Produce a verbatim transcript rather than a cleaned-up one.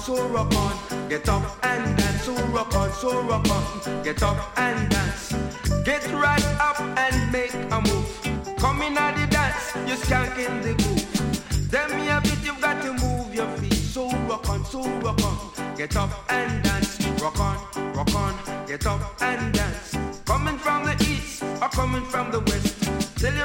so rock on. Get up and dance, so rock on, so rock on. Get up and dance. Get right up and make a move. Come in at the dance, you skank in the groove. Tell me a bit, you've got to move your feet. So rock on, so rock on. Get up and dance. Rock on, rock on. Get up and dance. Coming from the east or coming from the west. Tell you